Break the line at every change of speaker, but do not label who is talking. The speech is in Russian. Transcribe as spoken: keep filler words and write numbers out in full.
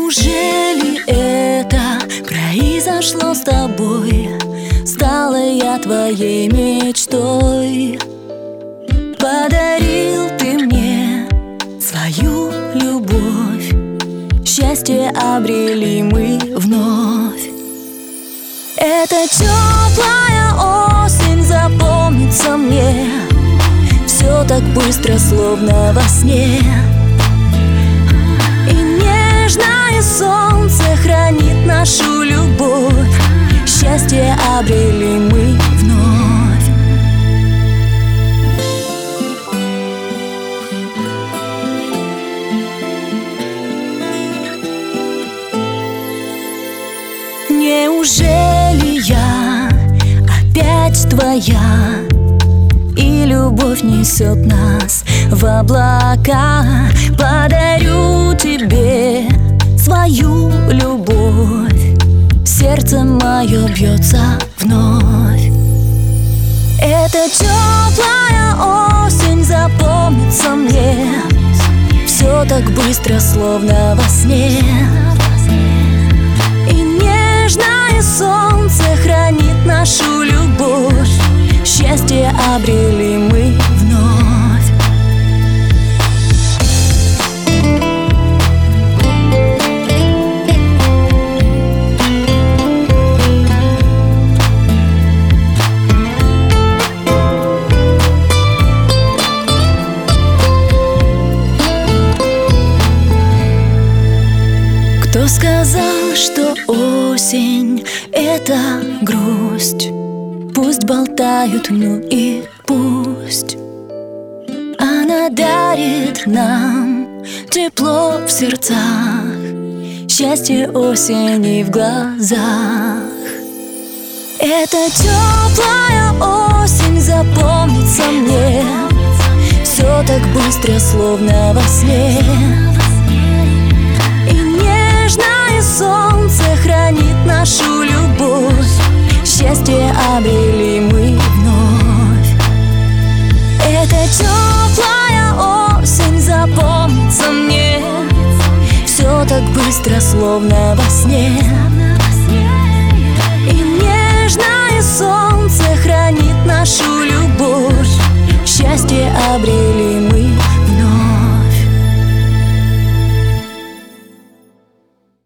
Неужели это произошло с тобой? Стала я твоей мечтой. Подарил ты мне свою любовь, счастье обрели мы вновь. Эта теплая осень запомнится мне, все так быстро, словно во сне. И нежное солнце хранит нашу любовь, счастье обрели мы вновь. Неужели я опять твоя, и любовь несет нас в облака? Подарю тебе свою любовь, сердце мое бьется вновь. Эта теплая осень запомнится мне, все так быстро, словно во сне. И нежное солнце хранит нашу любовь, счастье обрели мы вновь. Кто сказал, что осень — это грусть? Пусть болтают, ну и пусть. Она дарит нам тепло в сердцах, счастье осени в глазах. Эта теплая осень запомнится мне, все так быстро, словно во сне. И нежное солнце хранит нашу любовь, счастье обрели мы вновь. Эта теплая осень запомнится мне, все так быстро, словно во сне.